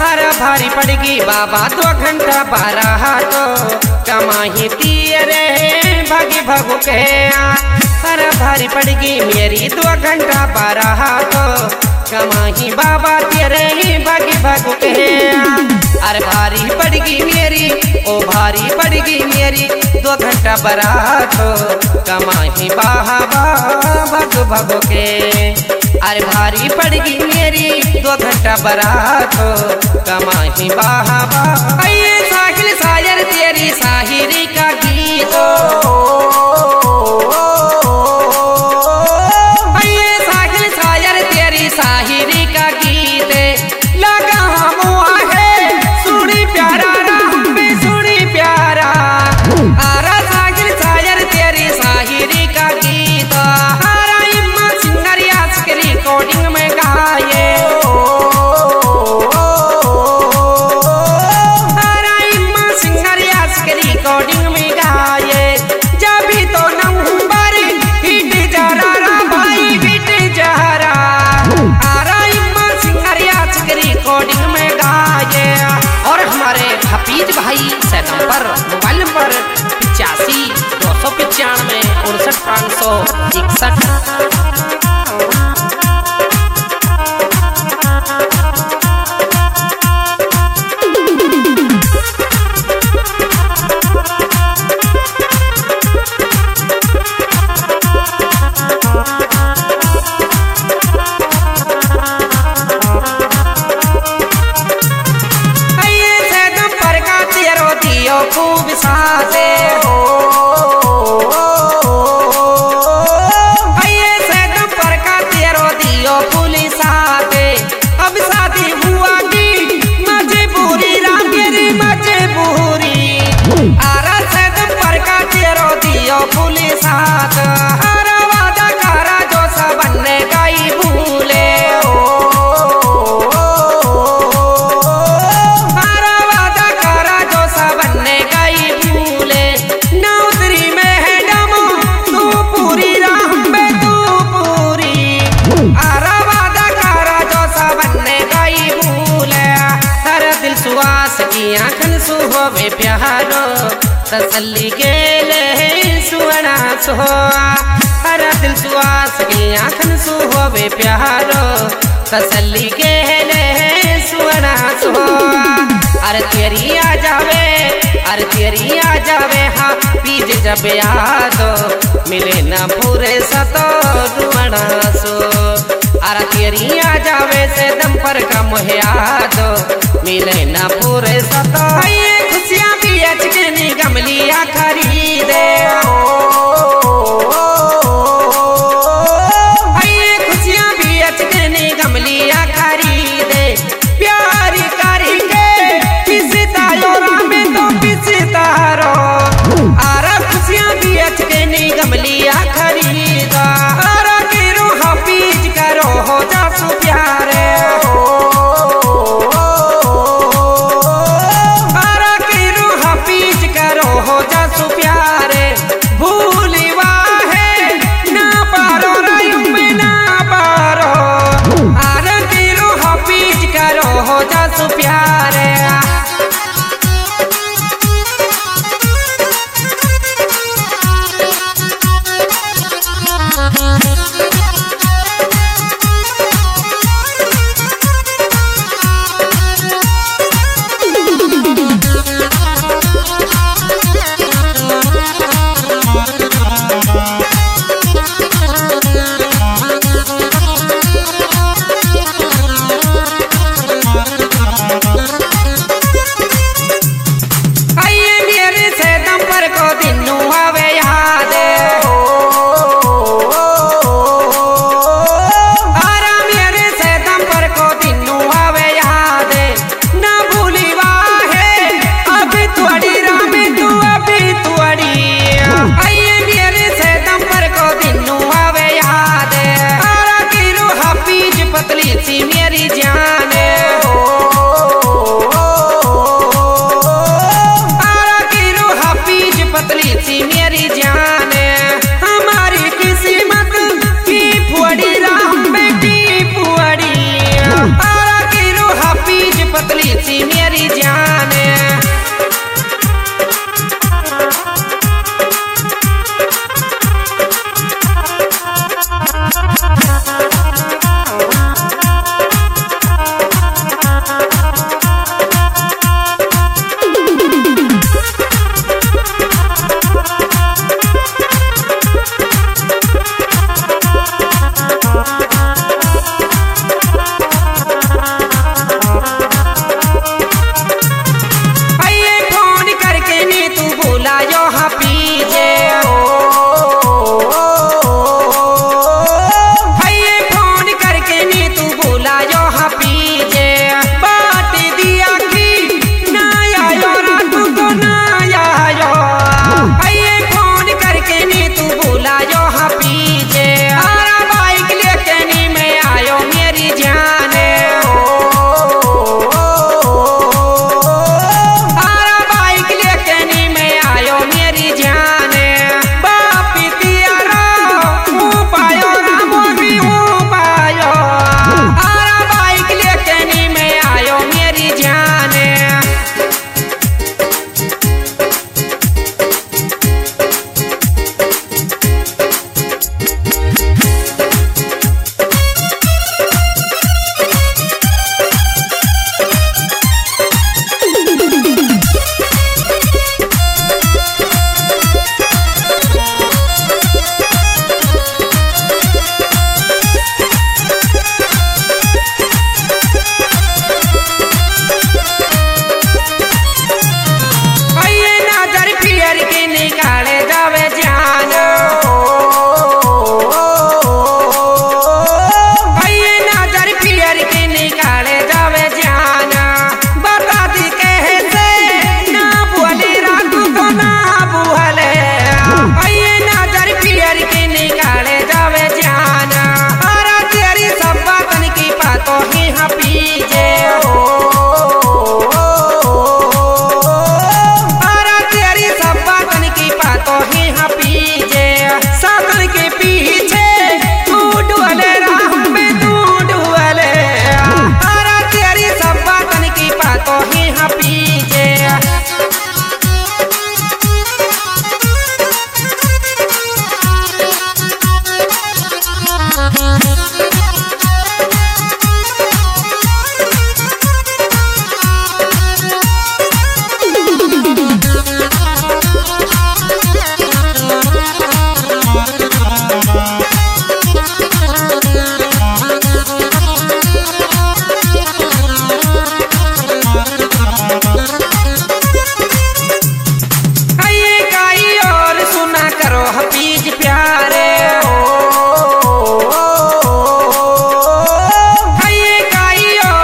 हरा भारी पड़गी बाबा 2 घंटा 12 तो कमाही तीरे भागी भगु के हरा भारी पड़गी मेरी 2 घंटा 12 तो कमाही बाबा तेरे भागी भगु के। अरे भारी पड़गी मेरी ओ भारी पड़गी मेरी 2 घंटा 12 तो कमाही बाबा भगु भगु के। अरे भारी पड़गी मेरी 2 घंटा 12 तो कमाही बाबा। ये साहिल शायर तेरी शायरी का गीत ये साहिल शायर तेरी शायरी का गीत लगा हम है सुनी प्यारा राम पे सुनी प्यारा। आरा साहिल शायर तेरी शायरी का गीत हरा इम्मा सिंगरिया के रिकॉर्डिंग में गाए हरा इम्मा सिंगरिया के रिकॉर्डिंग में गाए। जब भी तो नंबर हिट जरा भाई हिट जरा हरा इम्मा सिंगरिया के रिकॉर्डिंग में गाए। और हमारे हफीज भाई से नंबर मोबाइल नंबर 85 295 59 561। खूब साथे हो से पर का तेरो दियो पुलिस साथे। अब शादी हुआ की मजबूरी रागेरी मजबूरी आरा से पर का तेरो दियो पुलिस साथ। हरा वादा करा जो सब ने गई भूले आँखन सुहोवे प्यारो तसल्ली गेले सुवना सोहा। हरा दिल सुहास की आँखन सुहोवे प्यारो तसल्ली गेले सुवना सोहा। अरे तेरी आ जावे हाँ पीज जब यादो मिले न पूरे सतो रुवना सो। अरे तेरी आ जावे से दम पर का मोह यादो मिले न पूरे सतो।